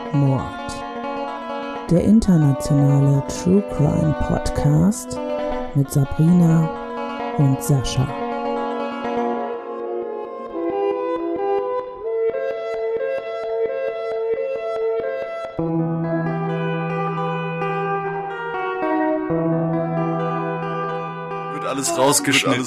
Mord. Der internationale True Crime Podcast mit Sabrina und Sascha. Alles rausgeschnitten.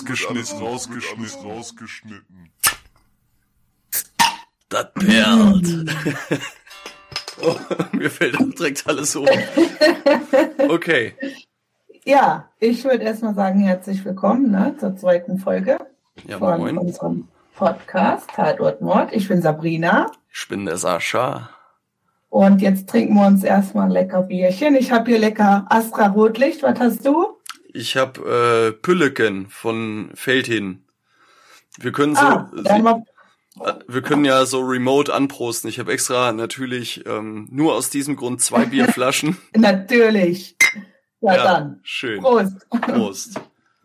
Das perlt. Oh, mir fällt auch direkt alles um. Okay. Ja, ich würde erstmal sagen, herzlich willkommen zur zweiten Folge von unserem Podcast Tatort Mord. Ich bin Sabrina. Ich bin der Sascha. Und jetzt trinken wir uns erstmal ein lecker Bierchen. Ich habe hier lecker Astra Rotlicht. Was hast du? Ich habe Pülleken von Feldhin. Wir können wir können ja so remote anprosten. Ich habe extra natürlich nur aus diesem Grund 2 Bierflaschen. Natürlich. Ja, dann. Schön. Prost.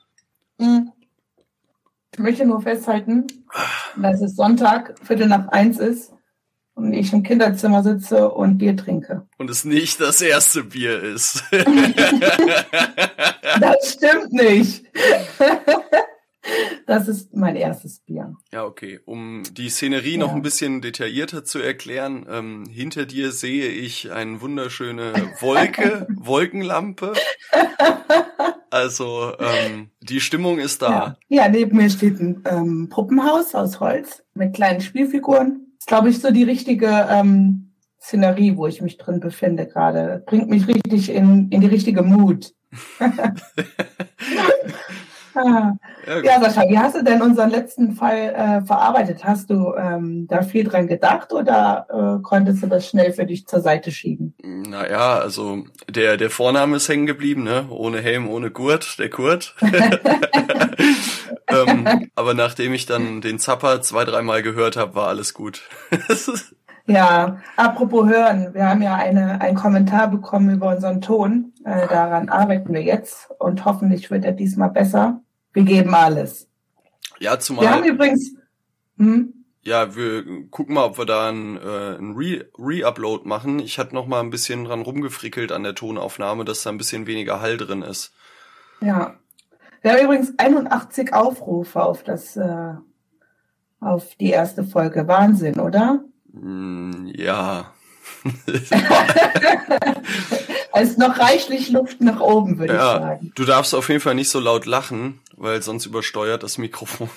Ich möchte nur festhalten, dass es Sonntag, 1:15 ist und ich im Kinderzimmer sitze und Bier trinke. Und es nicht das erste Bier ist. Das stimmt nicht. Das ist mein erstes Bier. Ja, okay. Um die Szenerie noch ein bisschen detaillierter zu erklären, hinter dir sehe ich eine wunderschöne Wolkenlampe. Also die Stimmung ist da. Ja, neben mir steht ein Puppenhaus aus Holz mit kleinen Spielfiguren. Das ist, glaube ich, so die richtige Szenerie, wo ich mich drin befinde gerade. Bringt mich richtig in die richtige Mut. Ja, Sascha, wie hast du denn unseren letzten Fall verarbeitet? Hast du da viel dran gedacht oder konntest du das schnell für dich zur Seite schieben? Naja, also der Vorname ist hängen geblieben, ne? Ohne Helm, ohne Gurt, der Kurt. Aber nachdem ich dann den Zapper 2-3 Mal gehört habe, war alles gut. Ja, apropos hören, wir haben ja einen Kommentar bekommen über unseren Ton. Daran arbeiten wir jetzt und hoffentlich wird er diesmal besser. Wir geben alles. Ja, zumal... Wir haben übrigens... Ja, wir gucken mal, ob wir da einen Re-Upload machen. Ich hatte noch mal ein bisschen dran rumgefrickelt an der Tonaufnahme, dass da ein bisschen weniger Hall drin ist. Ja. Wir haben übrigens 81 Aufrufe auf die erste Folge. Wahnsinn, oder? Ja. Es ist noch reichlich Luft nach oben, würde ich sagen. Du darfst auf jeden Fall nicht so laut lachen, weil sonst übersteuert das Mikrofon.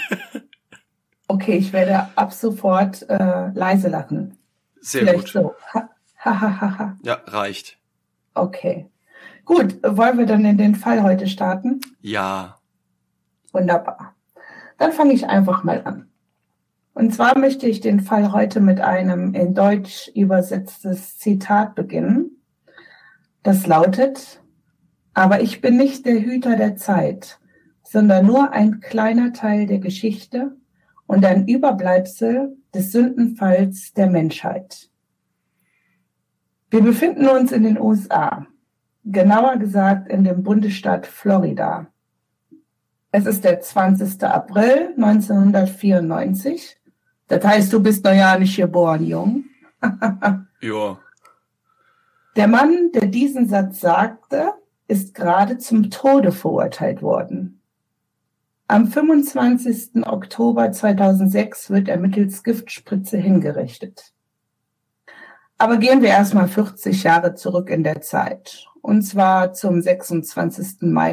Okay, ich werde ab sofort leise lachen. Sehr Vielleicht gut. So. Ja, reicht. Okay. Gut, wollen wir dann in den Fall heute starten? Ja. Wunderbar. Dann fange ich einfach mal an. Und zwar möchte ich den Fall heute mit einem in Deutsch übersetztes Zitat beginnen. Das lautet: Aber ich bin nicht der Hüter der Zeit, sondern nur ein kleiner Teil der Geschichte und ein Überbleibsel des Sündenfalls der Menschheit. Wir befinden uns in den USA, genauer gesagt in dem Bundesstaat Florida. Es ist der 20. April 1994. Das heißt, du bist noch ja nicht geboren, Jung. Ja. Der Mann, der diesen Satz sagte, ist gerade zum Tode verurteilt worden. Am 25. Oktober 2006 wird er mittels Giftspritze hingerichtet. Aber gehen wir erstmal 40 Jahre zurück in der Zeit. Und zwar zum 26. Mai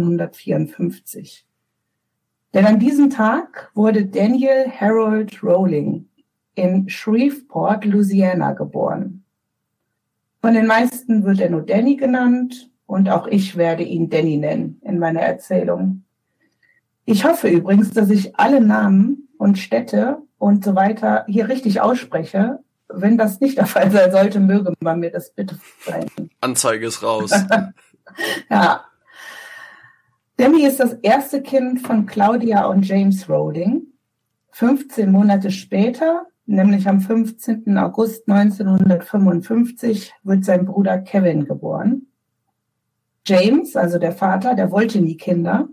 1954. Denn an diesem Tag wurde Daniel Harold Rowling in Shreveport, Louisiana, geboren. Von den meisten wird er nur Danny genannt und auch ich werde ihn Danny nennen in meiner Erzählung. Ich hoffe übrigens, dass ich alle Namen und Städte und so weiter hier richtig ausspreche. Wenn das nicht der Fall sein sollte, möge man mir das bitte verzeihen. Anzeige ist raus. Ja. Danny ist das erste Kind von Claudia und James Rowling. 15 Monate später, nämlich am 15. August 1955, wird sein Bruder Kevin geboren. James, also der Vater, der wollte nie Kinder.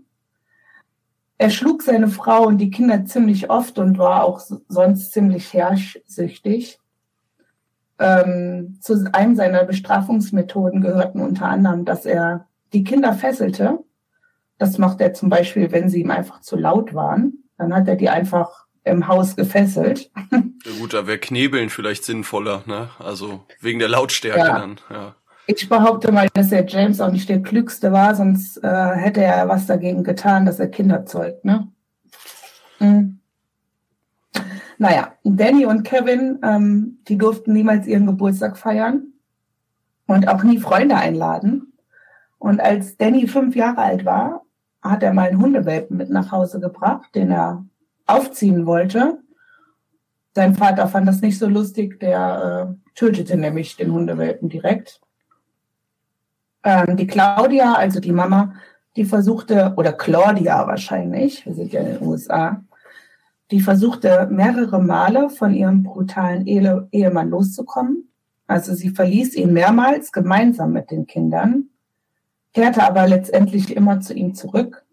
Er schlug seine Frau und die Kinder ziemlich oft und war auch sonst ziemlich herrschsüchtig. zu einem seiner Bestrafungsmethoden gehörten unter anderem, dass er die Kinder fesselte. Das macht er zum Beispiel, wenn sie ihm einfach zu laut waren. Dann hat er die einfach im Haus gefesselt. Ja gut, da wäre Knebeln vielleicht sinnvoller, ne? Also wegen der Lautstärke dann, ja. Ich behaupte mal, dass der James auch nicht der Klügste war, sonst hätte er was dagegen getan, dass er Kinder zeugt, ne? Naja, Danny und Kevin, die durften niemals ihren Geburtstag feiern und auch nie Freunde einladen. Und als Danny 5 Jahre alt war, hat er mal einen Hundewelpen mit nach Hause gebracht, den er aufziehen wollte. Sein Vater fand das nicht so lustig, der tötete nämlich den Hundewelpen direkt. Die Claudia, also die Mama, die versuchte, oder Claudia wahrscheinlich, wir sind ja in den USA, die versuchte mehrere Male von ihrem brutalen Ehemann loszukommen. Also sie verließ ihn mehrmals gemeinsam mit den Kindern, kehrte aber letztendlich immer zu ihm zurück.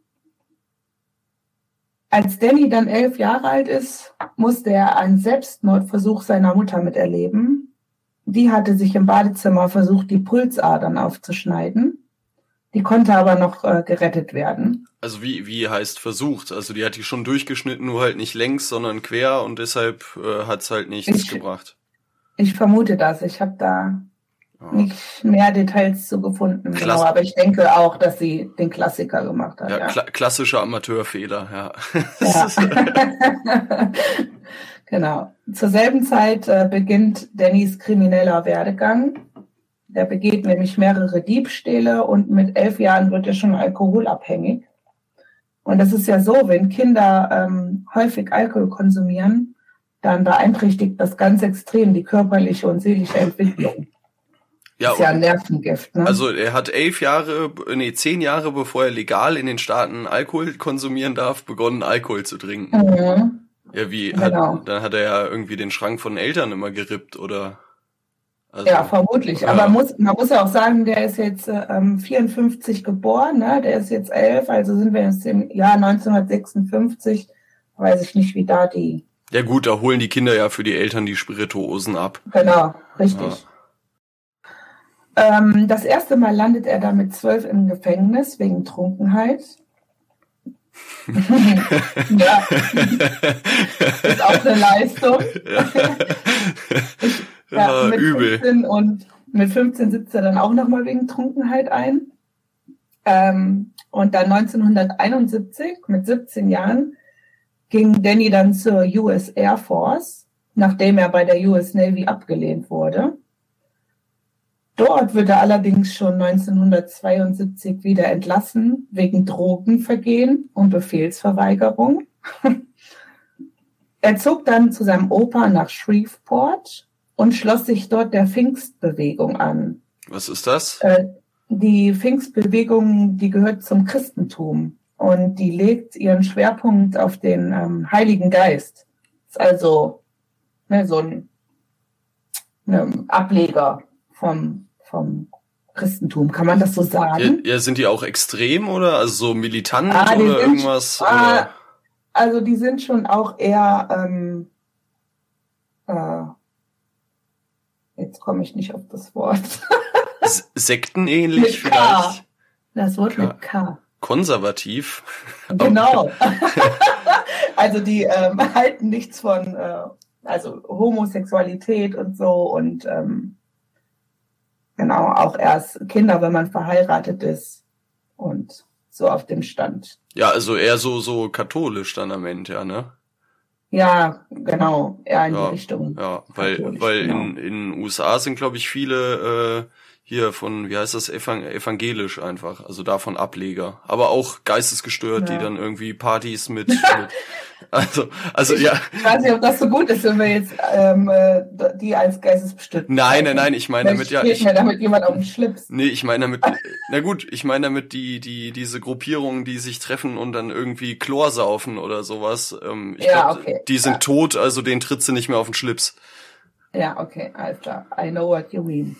Als Danny dann 11 Jahre alt ist, musste er einen Selbstmordversuch seiner Mutter miterleben. Die hatte sich im Badezimmer versucht, die Pulsadern aufzuschneiden. Die konnte aber noch gerettet werden. Also wie heißt versucht? Also die hat die schon durchgeschnitten, nur halt nicht längs, sondern quer und deshalb hat's halt nichts gebracht. Ich vermute das. Ich habe da nicht mehr Details zu gefunden. Genau, aber ich denke auch, dass sie den Klassiker gemacht hat. Ja, klassischer Amateurfehler, ja. Genau. Zur selben Zeit beginnt Dannys krimineller Werdegang. Der begeht nämlich mehrere Diebstähle und mit 11 Jahren wird er schon alkoholabhängig. Und das ist ja so, wenn Kinder häufig Alkohol konsumieren, dann beeinträchtigt das ganz extrem die körperliche und seelische Entwicklung. Ja, ist ja ein Nervengift, ne? Also er hat 10 Jahre, bevor er legal in den Staaten Alkohol konsumieren darf, begonnen, Alkohol zu trinken. Mhm. Ja, dann hat er ja irgendwie den Schrank von Eltern immer gerippt, oder? Also, ja, vermutlich. Ja. Aber man muss ja auch sagen, der ist jetzt 54 geboren, ne? Der ist jetzt 11, also sind wir jetzt im Jahr 1956. Weiß ich nicht, wie da die... Ja gut, da holen die Kinder ja für die Eltern die Spirituosen ab. Genau, richtig. Ja. Das erste Mal landet er da mit 12 im Gefängnis wegen Trunkenheit. Ja, ist auch eine Leistung. Mit übel. Mit 15 sitzt er dann auch nochmal wegen Trunkenheit ein. Und dann 1971, mit 17 Jahren, ging Danny dann zur US Air Force, nachdem er bei der US Navy abgelehnt wurde. Dort wird er allerdings schon 1972 wieder entlassen, wegen Drogenvergehen und Befehlsverweigerung. Er zog dann zu seinem Opa nach Shreveport und schloss sich dort der Pfingstbewegung an. Was ist das? Die Pfingstbewegung, die gehört zum Christentum und die legt ihren Schwerpunkt auf den Heiligen Geist. Ist also so ein Ableger vom Christentum. Kann man das so sagen? Ja, sind die auch extrem oder also so militant oder irgendwas? Oder? Also die sind schon auch eher jetzt komme ich nicht auf das Wort. Sektenähnlich mit vielleicht? K. Das Wort mit K. Konservativ? Genau. Also die halten nichts von also Homosexualität und so und genau, auch erst Kinder, wenn man verheiratet ist und so auf dem Stand. Ja, also eher so katholisch dann am Ende, ja, ne? Ja, genau, eher in die Richtung. Ja, weil genau. in den USA sind, glaube ich, viele hier von, wie heißt das, evangelisch einfach, also davon Ableger. Aber auch geistesgestört, die dann irgendwie Partys mit also ja. Ich weiß nicht, ob das so gut ist, wenn wir jetzt die als geistesgestört. Nein, ich meine damit ja. Mir damit jemand auf den Schlips. Nee, ich meine damit, ich meine damit diese Gruppierungen, die sich treffen und dann irgendwie Chlor saufen oder sowas. Ich glaub, die sind tot, also den tritt sie nicht mehr auf den Schlips. Ja, okay, alles klar. I know what you mean.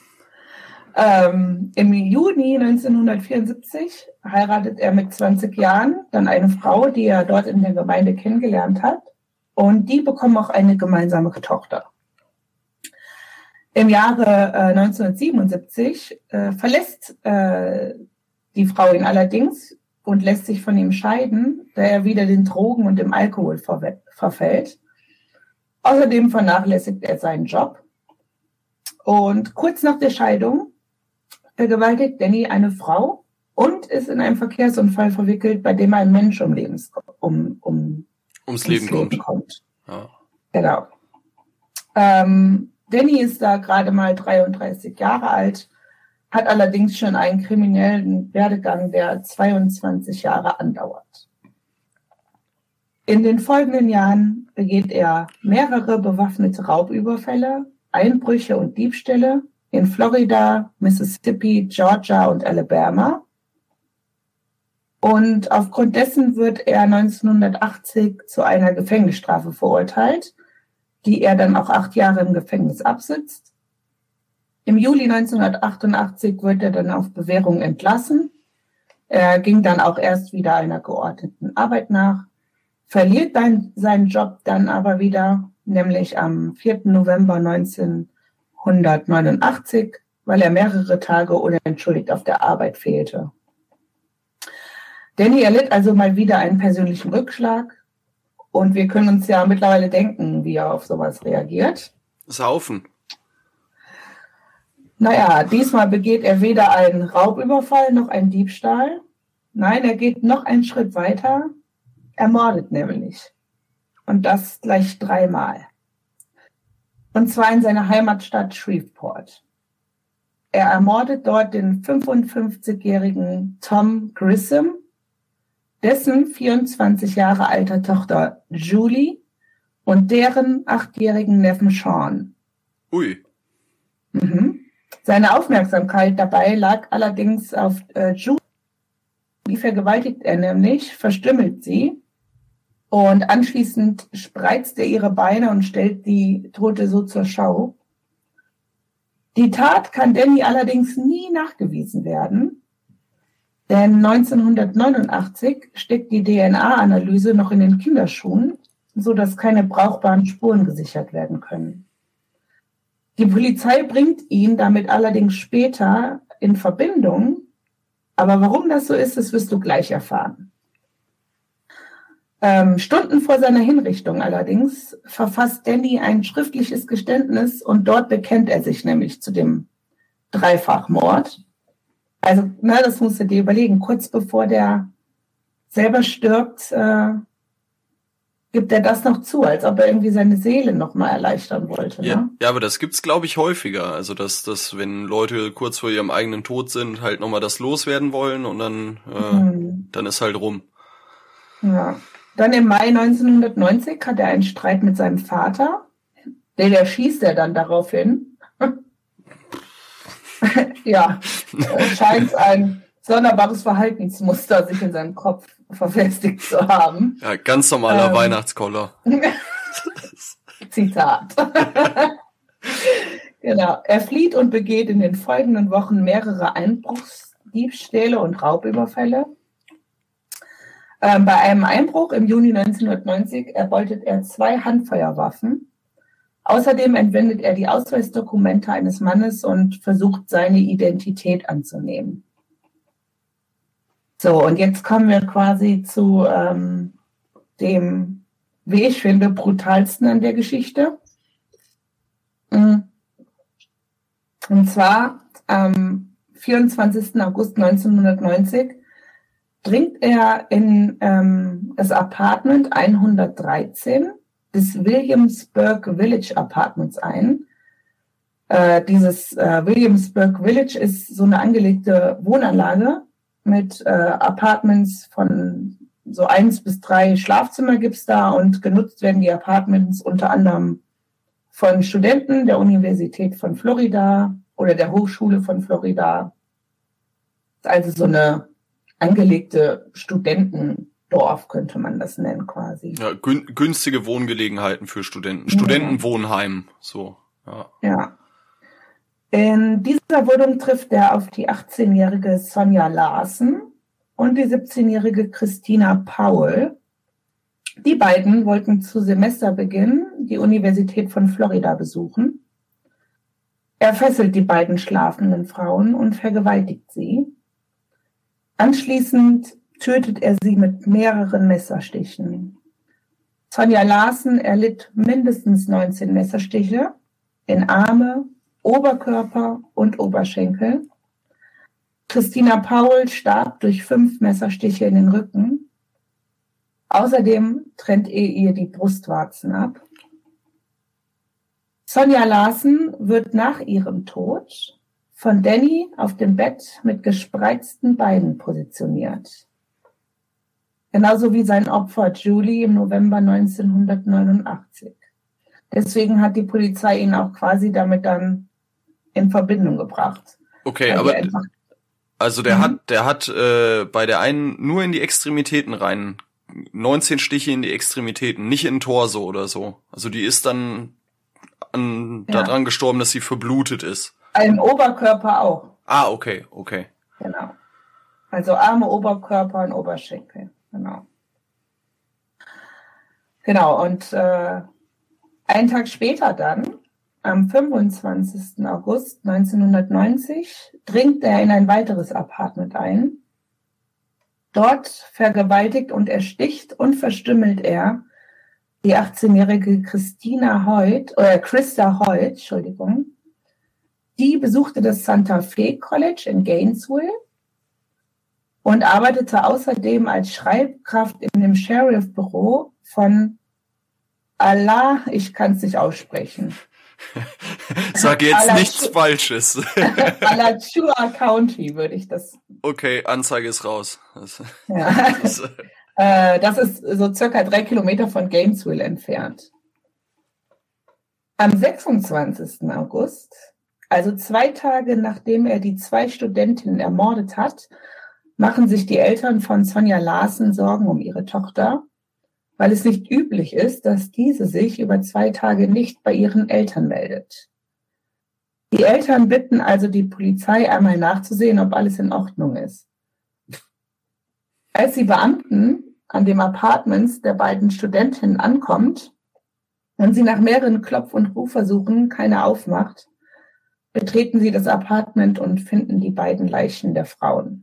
Im Juni 1974 heiratet er mit 20 Jahren dann eine Frau, die er dort in der Gemeinde kennengelernt hat. Und die bekommen auch eine gemeinsame Tochter. Im Jahre 1977 verlässt die Frau ihn allerdings und lässt sich von ihm scheiden, da er wieder den Drogen und dem Alkohol verfällt. Außerdem vernachlässigt er seinen Job. Und kurz nach der Scheidung vergewaltigt Danny eine Frau und ist in einem Verkehrsunfall verwickelt, bei dem ein Mensch ums Leben kommt. Ja. Genau. Danny ist da gerade mal 33 Jahre alt, hat allerdings schon einen kriminellen Werdegang, der 22 Jahre andauert. In den folgenden Jahren begeht er mehrere bewaffnete Raubüberfälle, Einbrüche und Diebstähle in Florida, Mississippi, Georgia und Alabama. Und aufgrund dessen wird er 1980 zu einer Gefängnisstrafe verurteilt, die er dann auch 8 Jahre im Gefängnis absitzt. Im Juli 1988 wird er dann auf Bewährung entlassen. Er ging dann auch erst wieder einer geordneten Arbeit nach, verliert dann seinen Job dann aber wieder, nämlich am 4. November 1989, weil er mehrere Tage unentschuldigt auf der Arbeit fehlte. Danny erlitt also mal wieder einen persönlichen Rückschlag und wir können uns ja mittlerweile denken, wie er auf sowas reagiert. Saufen. Naja, diesmal begeht er weder einen Raubüberfall noch einen Diebstahl. Nein, er geht noch einen Schritt weiter. Er mordet nämlich. Und das gleich 3-mal. Und zwar in seiner Heimatstadt Shreveport. Er ermordet dort den 55-jährigen Tom Grissom, dessen 24 Jahre alter Tochter Julie und deren 8-jährigen Neffen Sean. Ui. Mhm. Seine Aufmerksamkeit dabei lag allerdings auf Julie. Die vergewaltigt er nämlich, verstümmelt sie und anschließend spreizt er ihre Beine und stellt die Tote so zur Schau. Die Tat kann Danny allerdings nie nachgewiesen werden, denn 1989 steckt die DNA-Analyse noch in den Kinderschuhen, sodass keine brauchbaren Spuren gesichert werden können. Die Polizei bringt ihn damit allerdings später in Verbindung, aber warum das so ist, das wirst du gleich erfahren. Stunden vor seiner Hinrichtung allerdings verfasst Danny ein schriftliches Geständnis und dort bekennt er sich nämlich zu dem Dreifachmord. Also, das musst du dir überlegen. Kurz bevor der selber stirbt, gibt er das noch zu, als ob er irgendwie seine Seele noch mal erleichtern wollte. Ja, ne? Ja, aber das gibt's, glaube ich, häufiger. Also, dass wenn Leute kurz vor ihrem eigenen Tod sind, halt nochmal das loswerden wollen und dann ist halt rum. Ja. Dann im Mai 1990 hat er einen Streit mit seinem Vater. Den erschießt er dann daraufhin. Ja, scheint ein sonderbares Verhaltensmuster sich in seinem Kopf verfestigt zu haben. Ja, ganz normaler Weihnachtskoller. Zitat. Genau. Er flieht und begeht in den folgenden Wochen mehrere Einbruchsdiebstähle und Raubüberfälle. Bei einem Einbruch im Juni 1990 erbeutet er 2 Handfeuerwaffen. Außerdem entwendet er die Ausweisdokumente eines Mannes und versucht, seine Identität anzunehmen. So, und jetzt kommen wir quasi zu dem, wie ich finde, brutalsten an der Geschichte. Und zwar am 24. August 1990 dringt er in das Apartment 113 des Williamsburg Village Apartments ein. Dieses Williamsburg Village ist so eine angelegte Wohnanlage mit Apartments von so 1 bis 3 Schlafzimmer gibt's da und genutzt werden die Apartments unter anderem von Studenten der Universität von Florida oder der Hochschule von Florida. Also so eine angelegte Studentendorf, könnte man das nennen quasi. Ja, günstige Wohngelegenheiten für Studenten. Studentenwohnheim, so. Ja. In dieser Wohnung trifft er auf die 18-jährige Sonja Larsen und die 17-jährige Christina Powell. Die beiden wollten zu Semesterbeginn die Universität von Florida besuchen. Er fesselt die beiden schlafenden Frauen und vergewaltigt sie. Anschließend tötet er sie mit mehreren Messerstichen. Sonja Larsen erlitt mindestens 19 Messerstiche in Arme, Oberkörper und Oberschenkel. Christina Paul starb durch 5 Messerstiche in den Rücken. Außerdem trennt er ihr die Brustwarzen ab. Sonja Larsen wird nach ihrem Tod von Danny auf dem Bett mit gespreizten Beinen positioniert. Genauso wie sein Opfer Julie im November 1989. Deswegen hat die Polizei ihn auch quasi damit dann in Verbindung gebracht. Okay, aber also der hat bei der einen nur in die Extremitäten rein 19 Stiche in die Extremitäten, nicht in Torso oder so. Also die ist dann daran gestorben, dass sie verblutet ist. Im Oberkörper auch. Ah, okay. Genau. Also Arme, Oberkörper und Oberschenkel. Genau, und einen Tag später dann, am 25. August 1990, dringt er in ein weiteres Apartment ein. Dort vergewaltigt und ersticht und verstümmelt er die 18-jährige Christa Hoyt, Die besuchte das Santa Fe College in Gainesville und arbeitete außerdem als Schreibkraft in dem Sheriff-Büro von ich kann es nicht aussprechen. Sag jetzt nichts Falsches. Alachua County würde ich das. Okay, Anzeige ist raus. Das ist so circa 3 Kilometer von Gainesville entfernt. Am 26. August, also 2 Tage nachdem er die 2 Studentinnen ermordet hat, machen sich die Eltern von Sonja Larsen Sorgen um ihre Tochter, weil es nicht üblich ist, dass diese sich über 2 Tage nicht bei ihren Eltern meldet. Die Eltern bitten also die Polizei einmal nachzusehen, ob alles in Ordnung ist. Als die Beamten an dem Apartment der beiden Studentinnen ankommt und sie nach mehreren Klopf- und Rufversuchen keiner aufmacht, betreten sie das Apartment und finden die beiden Leichen der Frauen.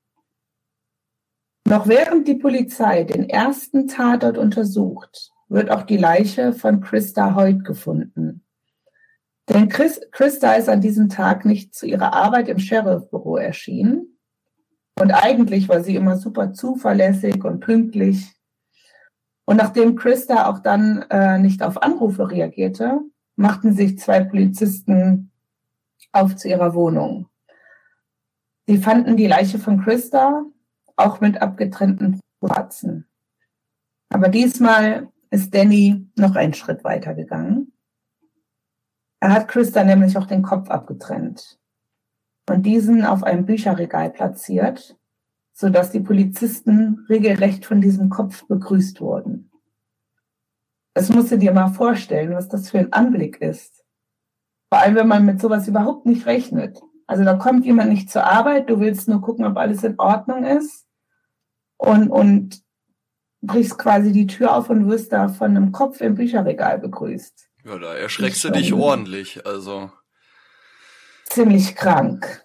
Noch während die Polizei den ersten Tatort untersucht, wird auch die Leiche von Christa Hoyt gefunden. Denn Christa ist an diesem Tag nicht zu ihrer Arbeit im Sheriff-Büro erschienen. Und eigentlich war sie immer super zuverlässig und pünktlich. Und nachdem Christa auch dann nicht auf Anrufe reagierte, machten sich 2 Polizisten auf zu ihrer Wohnung. Sie fanden die Leiche von Christa, auch mit abgetrennten Brustwarzen. Aber diesmal ist Danny noch einen Schritt weiter gegangen. Er hat Christa nämlich auch den Kopf abgetrennt und diesen auf einem Bücherregal platziert, sodass die Polizisten regelrecht von diesem Kopf begrüßt wurden. Das musst du dir mal vorstellen, was das für ein Anblick ist. Vor allem, wenn man mit sowas überhaupt nicht rechnet. Also da kommt jemand nicht zur Arbeit, du willst nur gucken, ob alles in Ordnung ist und brichst quasi die Tür auf und wirst da von einem Kopf im Bücherregal begrüßt. Ja, da erschreckst du dich ordentlich, also. Ziemlich krank.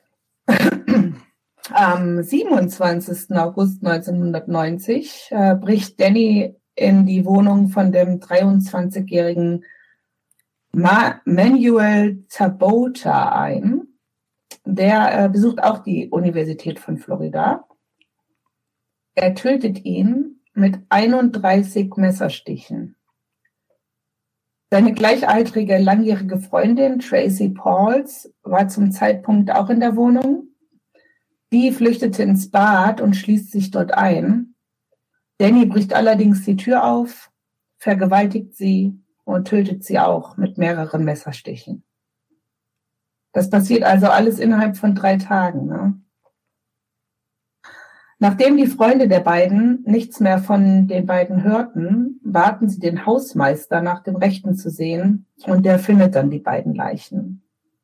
Am 27. August 1990 bricht Danny in die Wohnung von dem 23-jährigen Manuel Tabota ein. Der besucht auch die Universität von Florida. Er tötet ihn mit 31 Messerstichen. Seine gleichaltrige langjährige Freundin Tracy Pauls war zum Zeitpunkt auch in der Wohnung. Die flüchtete ins Bad und schließt sich dort ein. Danny bricht allerdings die Tür auf, vergewaltigt sie und tötet sie auch mit mehreren Messerstichen. Das passiert also alles innerhalb von 3 Tagen. Ne? Nachdem die Freunde der beiden nichts mehr von den beiden hörten, baten sie den Hausmeister nach dem Rechten zu sehen und der findet dann die beiden Leichen.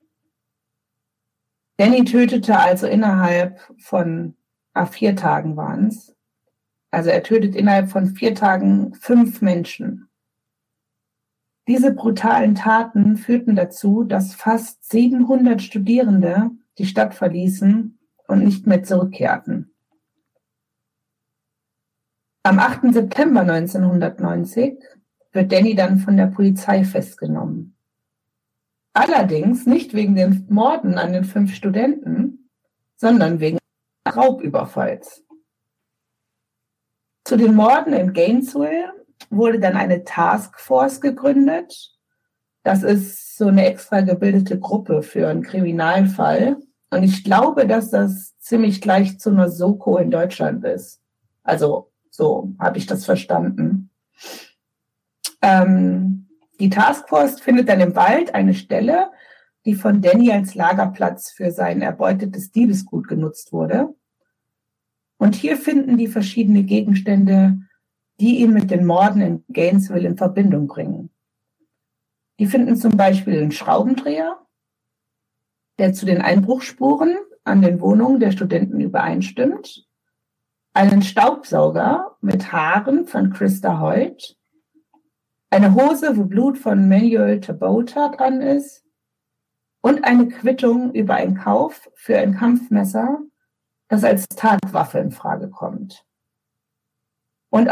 Danny tötete also innerhalb von 4 Tagen waren es. Also er tötet innerhalb von 4 Tagen 5 Menschen. Diese brutalen Taten führten dazu, dass fast 700 Studierende die Stadt verließen und nicht mehr zurückkehrten. Am 8. September 1990 wird Danny dann von der Polizei festgenommen. Allerdings nicht wegen den Morden an den 5 Studenten, sondern wegen Raubüberfalls. Zu den Morden in Gainesville wurde dann eine Taskforce gegründet. Das ist so eine extra gebildete Gruppe für einen Kriminalfall. Und ich glaube, dass das ziemlich gleich zu einer Soko in Deutschland ist. Also so habe ich das verstanden. Die Taskforce findet dann im Wald eine Stelle, die von Danny als Lagerplatz für sein erbeutetes Diebesgut genutzt wurde. Und hier finden die verschiedene Gegenstände, die ihn mit den Morden in Gainesville in Verbindung bringen. Die finden zum Beispiel einen Schraubendreher, der zu den Einbruchsspuren an den Wohnungen der Studenten übereinstimmt, einen Staubsauger mit Haaren von Christa Hoyt, eine Hose, wo Blut von Manuel Tabota dran ist und eine Quittung über einen Kauf für ein Kampfmesser, das als Tatwaffe in Frage kommt. Und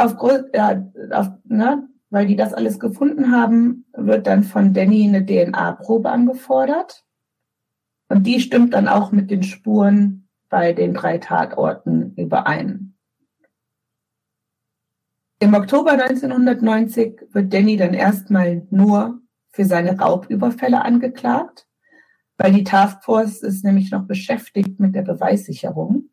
weil die das alles gefunden haben, wird dann von Danny eine DNA-Probe angefordert. Und die stimmt dann auch mit den Spuren bei den 3 Tatorten überein. Im Oktober 1990 wird Danny dann erstmal nur für seine Raubüberfälle angeklagt, weil die Taskforce ist nämlich noch beschäftigt mit der Beweissicherung.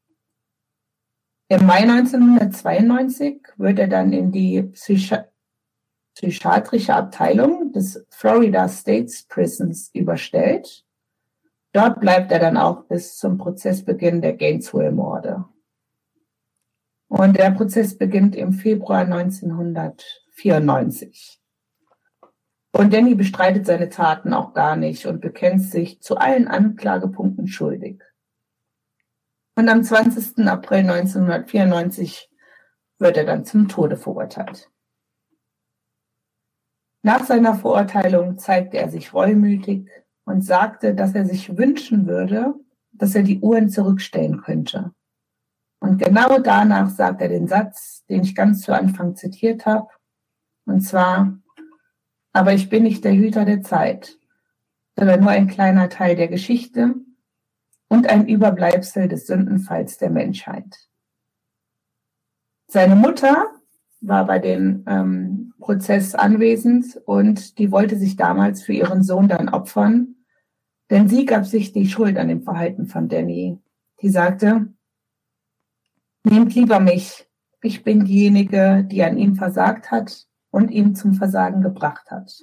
Im Mai 1992 wird er dann in die psychiatrische Abteilung des Florida State Prisons überstellt. Dort bleibt er dann auch bis zum Prozessbeginn der Gainesville-Morde. Und der Prozess beginnt im Februar 1994. Und Danny bestreitet seine Taten auch gar nicht und bekennt sich zu allen Anklagepunkten schuldig. Und am 20. April 1994 wird er dann zum Tode verurteilt. Nach seiner Verurteilung zeigte er sich reumütig und sagte, dass er sich wünschen würde, dass er die Uhren zurückstellen könnte. Und genau danach sagt er den Satz, den ich ganz zu Anfang zitiert habe, und zwar: Aber ich bin nicht der Hüter der Zeit, sondern nur ein kleiner Teil der Geschichte und ein Überbleibsel des Sündenfalls der Menschheit. Seine Mutter war bei dem Prozess anwesend und die wollte sich damals für ihren Sohn dann opfern, denn sie gab sich die Schuld an dem Verhalten von Danny. Die sagte: Nehmt lieber mich, ich bin diejenige, die an ihm versagt hat und ihn zum Versagen gebracht hat.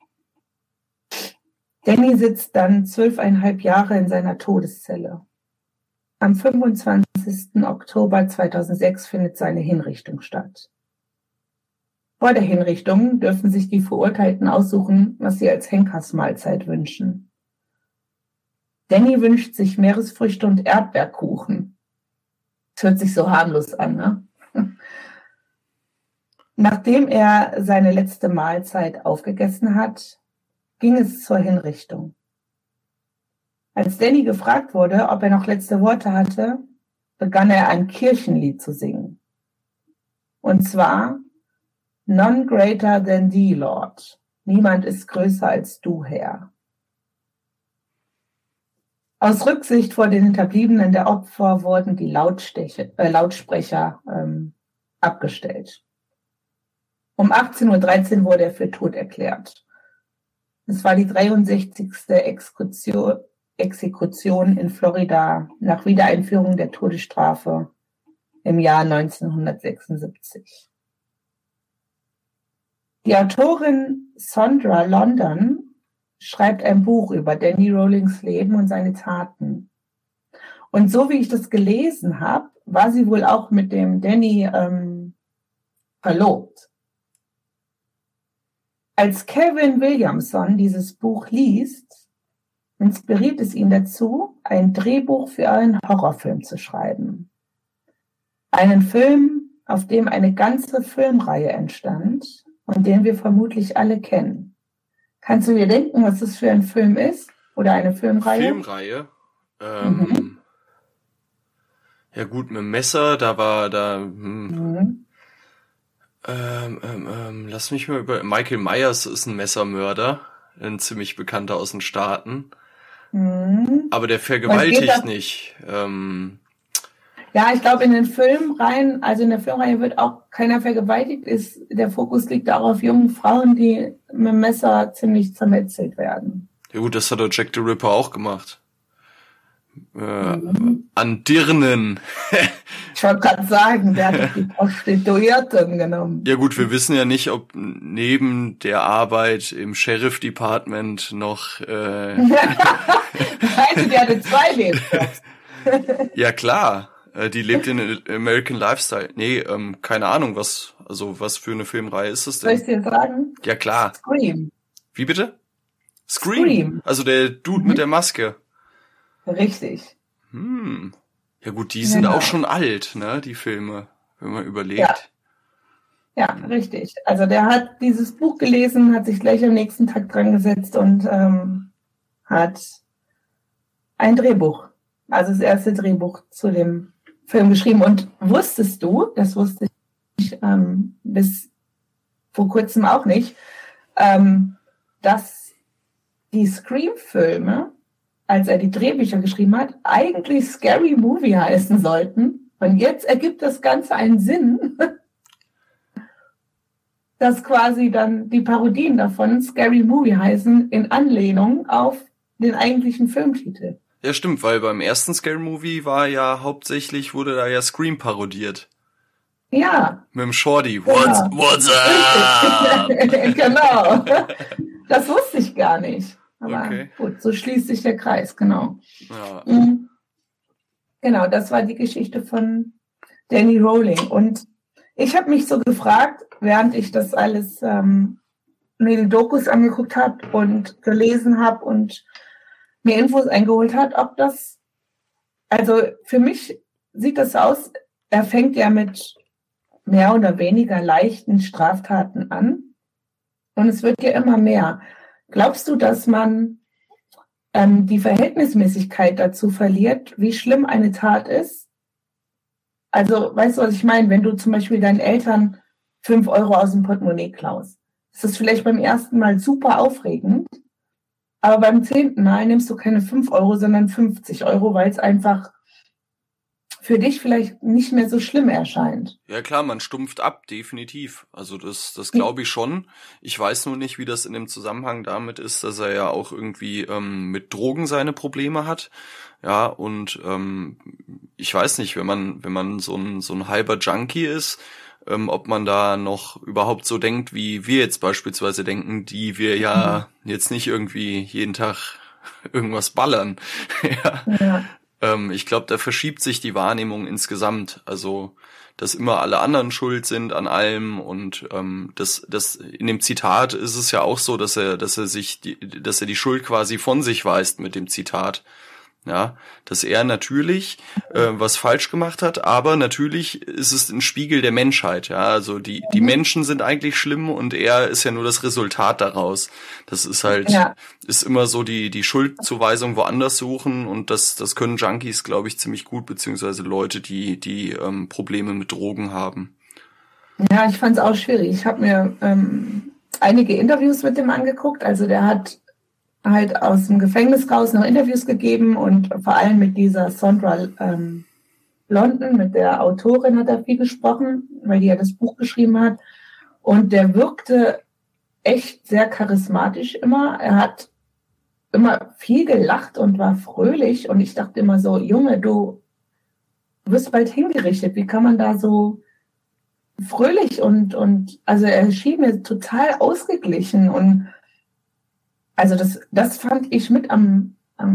Danny sitzt dann 12,5 Jahre in seiner Todeszelle. Am 25. Oktober 2006 findet seine Hinrichtung statt. Vor der Hinrichtung dürfen sich die Verurteilten aussuchen, was sie als Henkersmahlzeit wünschen. Danny wünscht sich Meeresfrüchte und Erdbeerkuchen. Das hört sich so harmlos an, ne? Nachdem er seine letzte Mahlzeit aufgegessen hat, ging es zur Hinrichtung. Als Danny gefragt wurde, ob er noch letzte Worte hatte, begann er ein Kirchenlied zu singen. Und zwar: None greater than thee, Lord. Niemand ist größer als du, Herr. Aus Rücksicht vor den Hinterbliebenen der Opfer wurden die Lautsprecher abgestellt. Um 18:13 Uhr wurde er für tot erklärt. Es war die 63. Exekution in Florida nach Wiedereinführung der Todesstrafe im Jahr 1976. Die Autorin Sondra London schreibt ein Buch über Danny Rawlings Leben und seine Taten. Und so wie ich das gelesen habe, war sie wohl auch mit dem Danny verlobt. Als Kevin Williamson dieses Buch liest, inspiriert es ihn dazu, ein Drehbuch für einen Horrorfilm zu schreiben. Einen Film, auf dem eine ganze Filmreihe entstand und den wir vermutlich alle kennen. Kannst du dir denken, was das für ein Film ist? Oder eine Filmreihe? Filmreihe? Ja gut, mit dem Messer, lass mich mal Michael Myers ist ein Messermörder, ein ziemlich bekannter aus den Staaten. Aber der vergewaltigt nicht. Ja, ich glaube, in den Filmreihen, also in der Filmreihe wird auch keiner vergewaltigt. Der Fokus liegt auch auf jungen Frauen, die mit dem Messer ziemlich zermetzelt werden. Ja gut, das hat der Jack the Ripper auch gemacht. An Dirnen. Ich wollte gerade sagen, der hat die Prostituierten genommen. Ja gut, wir wissen ja nicht, ob neben der Arbeit im Sheriff Department noch... Also, die hatte 2 Leben. Ja klar, die lebt in American Lifestyle. Nee, keine Ahnung, was für eine Filmreihe ist es denn? Soll ich dir sagen? Ja klar. Scream. Wie bitte? Scream. Also der Dude mit der Maske. Richtig. Ja gut, die sind auch schon alt, ne, die Filme, wenn man überlegt. Ja, richtig. Also der hat dieses Buch gelesen, hat sich gleich am nächsten Tag dran gesetzt und hat ein Drehbuch, also das erste Drehbuch zu dem Film geschrieben. Und wusstest du, das wusste ich bis vor kurzem auch nicht, dass die Scream-Filme, als er die Drehbücher geschrieben hat, eigentlich Scary Movie heißen sollten. Und jetzt ergibt das Ganze einen Sinn, dass quasi dann die Parodien davon Scary Movie heißen, in Anlehnung auf den eigentlichen Filmtitel. Ja, stimmt, weil beim ersten Scary Movie wurde da ja Scream parodiert. Ja. Mit dem Shorty. What's up? Genau. Das wusste ich gar nicht. Aber gut, so schließt sich der Kreis, genau. Ja. Genau, das war die Geschichte von Danny Rowling. Und ich habe mich so gefragt, während ich das alles mir die Dokus angeguckt habe und gelesen habe und mir Infos eingeholt hat, ob das, also für mich sieht das aus, er fängt ja mit mehr oder weniger leichten Straftaten an und es wird ja immer mehr. Glaubst du, dass man die Verhältnismäßigkeit dazu verliert, wie schlimm eine Tat ist? Also, weißt du, was ich meine? Wenn du zum Beispiel deinen Eltern 5 Euro aus dem Portemonnaie klaust, ist das vielleicht beim ersten Mal super aufregend, aber beim 10. Mal nimmst du keine 5 Euro, sondern 50 Euro, weil es einfach für dich vielleicht nicht mehr so schlimm erscheint. Ja klar, man stumpft ab, definitiv. Also das glaube ich schon. Ich weiß nur nicht, wie das in dem Zusammenhang damit ist, dass er ja auch irgendwie mit Drogen seine Probleme hat. Ja, und ich weiß nicht, wenn man so ein halber Junkie ist, ob man da noch überhaupt so denkt, wie wir jetzt beispielsweise denken, die wir ja jetzt nicht irgendwie jeden Tag irgendwas ballern. Ja. Ich glaube, da verschiebt sich die Wahrnehmung insgesamt. Also, dass immer alle anderen schuld sind an allem und das in dem Zitat ist es ja auch so, dass er die Schuld quasi von sich weist mit dem Zitat. Ja, dass er natürlich was falsch gemacht hat, aber natürlich ist es ein Spiegel der Menschheit. Ja, also die Menschen sind eigentlich schlimm und er ist ja nur das Resultat daraus. Das ist halt ist immer so die Schuldzuweisung woanders suchen und das können Junkies, glaube ich, ziemlich gut, beziehungsweise Leute, die Probleme mit Drogen haben. Ja, ich fand es auch schwierig. Ich habe mir einige Interviews mit dem angeguckt. Also der hat halt aus dem Gefängnis raus noch Interviews gegeben und vor allem mit dieser Sondra London, mit der Autorin hat er viel gesprochen, weil die ja das Buch geschrieben hat. Und der wirkte echt sehr charismatisch immer. Er hat immer viel gelacht und war fröhlich. Und ich dachte immer so, Junge, du wirst bald hingerichtet. Wie kann man da so fröhlich und also er schien mir total ausgeglichen und also das fand ich mit am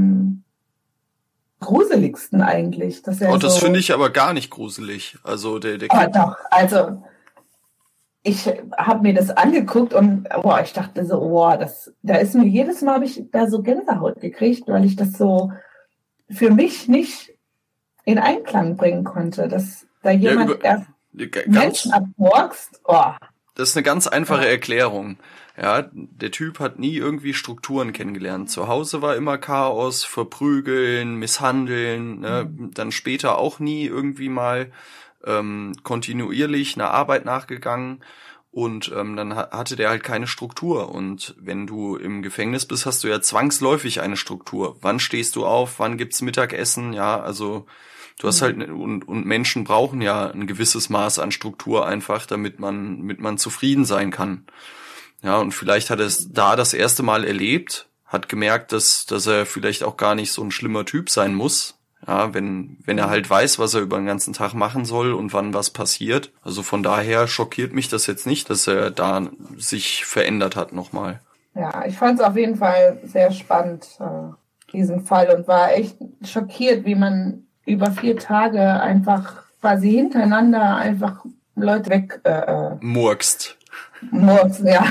gruseligsten eigentlich. Dass er das finde ich aber gar nicht gruselig. Also der doch, also ich habe mir das angeguckt und ich dachte so, da ist mir jedes Mal habe ich da so Gänsehaut gekriegt, weil ich das so für mich nicht in Einklang bringen konnte, dass da jemand erst Menschen abmurkst. Das ist eine ganz einfache Erklärung. Ja, der Typ hat nie irgendwie Strukturen kennengelernt. Zu Hause war immer Chaos, Verprügeln, Misshandeln, ne? Dann später auch nie irgendwie mal kontinuierlich einer Arbeit nachgegangen. Und dann hatte der halt keine Struktur. Und wenn du im Gefängnis bist, hast du ja zwangsläufig eine Struktur. Wann stehst du auf? Wann gibt's Mittagessen? Ja, also du hast halt, und Menschen brauchen ja ein gewisses Maß an Struktur einfach, damit man zufrieden sein kann. Ja, und vielleicht hat er es da das erste Mal erlebt, hat gemerkt, dass er vielleicht auch gar nicht so ein schlimmer Typ sein muss. Ja, wenn er halt weiß, was er über den ganzen Tag machen soll und wann was passiert. Also von daher schockiert mich das jetzt nicht, dass er da sich verändert hat nochmal. Ja, ich fand es auf jeden Fall sehr spannend, diesen Fall, und war echt schockiert, wie man über 4 Tage einfach quasi hintereinander einfach Leute weg murkst. Murkst, ja.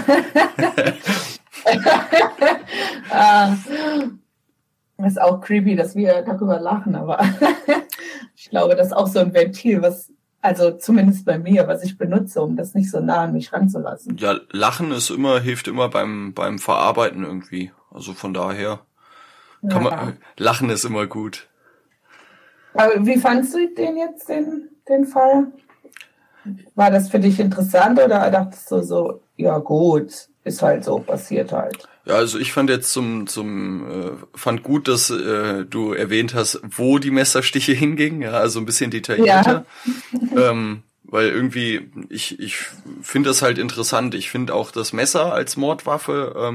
Das ist auch creepy, dass wir darüber lachen, aber ich glaube, das ist auch so ein Ventil, also zumindest bei mir, was ich benutze, um das nicht so nah an mich ranzulassen. Ja, Lachen hilft immer beim Verarbeiten irgendwie. Also von daher Lachen ist immer gut. Aber wie fandst du den jetzt, den Fall? War das für dich interessant oder dachtest du so, ja gut, ist halt so, passiert halt? Ja, also ich fand jetzt fand gut, dass du erwähnt hast, wo die Messerstiche hingingen, ja, also ein bisschen detaillierter. Ja. Weil irgendwie, ich finde das halt interessant. Ich finde auch das Messer als Mordwaffe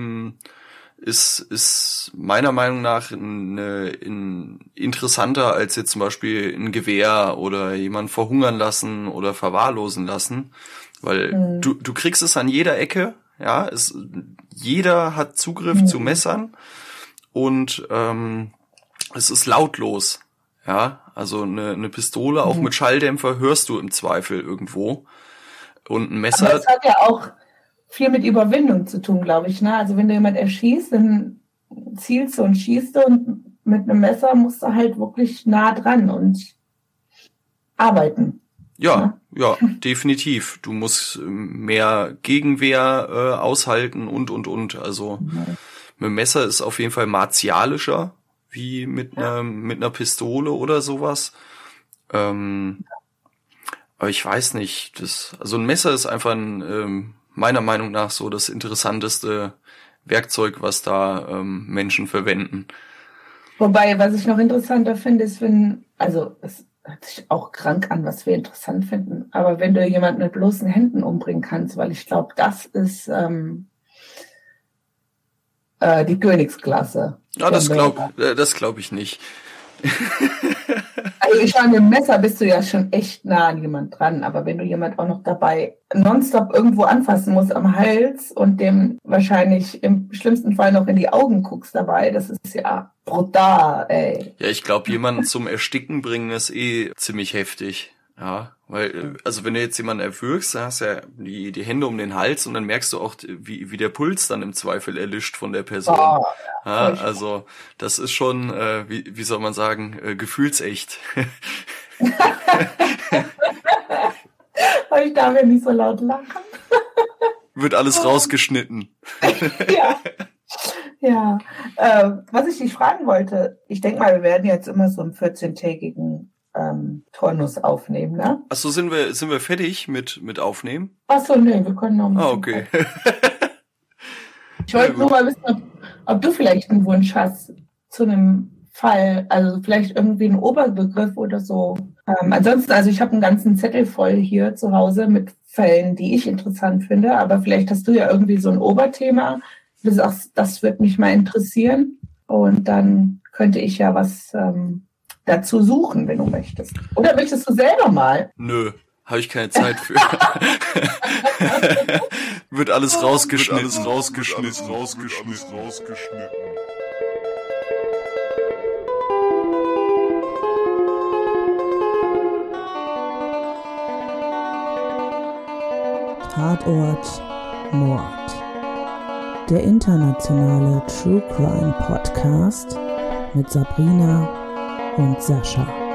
ist meiner Meinung nach interessanter als jetzt zum Beispiel ein Gewehr oder jemanden verhungern lassen oder verwahrlosen lassen. Weil du kriegst es an jeder Ecke, ja, jeder hat Zugriff zu Messern und es ist lautlos, ja, also eine Pistole auch mit Schalldämpfer hörst du im Zweifel irgendwo und ein Messer. Aber das hat ja auch viel mit Überwindung zu tun, glaube ich, ne? Also wenn du jemand erschießt, dann zielst du und schießt du, und mit einem Messer musst du halt wirklich nah dran und arbeiten. Ja, definitiv. Du musst mehr Gegenwehr aushalten und. Also mit dem Messer ist auf jeden Fall martialischer, wie mit einer Pistole oder sowas. Aber ich weiß nicht. Also ein Messer ist einfach meiner Meinung nach so das interessanteste Werkzeug, was da Menschen verwenden. Wobei, was ich noch interessanter finde, ist, es hört sich auch krank an, was wir interessant finden, aber wenn du jemanden mit bloßen Händen umbringen kannst, weil ich glaube, das ist die Königsklasse. Ja, das glaub ich nicht. Also ich meine, mit dem Messer bist du ja schon echt nah an jemand dran, aber wenn du jemand auch noch dabei nonstop irgendwo anfassen musst am Hals und dem wahrscheinlich im schlimmsten Fall noch in die Augen guckst dabei, das ist ja brutal, ey. Ja, ich glaube, jemanden zum Ersticken bringen ist ziemlich heftig. Ja, weil, also wenn du jetzt jemanden erwürgst, dann hast du ja die Hände um den Hals und dann merkst du auch, wie der Puls dann im Zweifel erlischt von der Person. Oh, ja, also das ist schon, wie soll man sagen, gefühlsecht. Ich darf ja nicht so laut lachen. Wird alles rausgeschnitten. Ja. Was ich dich fragen wollte, ich denke mal, wir werden jetzt immer so einen 14-tägigen Turnus aufnehmen, ne? Achso, sind wir fertig mit Aufnehmen? Achso, nee, wir können noch ein bisschen. Okay. Ich wollte nur mal wissen, ob du vielleicht einen Wunsch hast zu einem Fall, also vielleicht irgendwie einen Oberbegriff oder so. Ansonsten, also ich habe einen ganzen Zettel voll hier zu Hause mit Fällen, die ich interessant finde, aber vielleicht hast du ja irgendwie so ein Oberthema. Du sagst, das wird mich mal interessieren, und dann könnte ich ja was dazu suchen, wenn du möchtest. Oder möchtest du selber mal? Nö, habe ich keine Zeit für. Wird alles rausgeschnitten. Tatort Mord. Der internationale True Crime Podcast mit Sabrina und Sascha.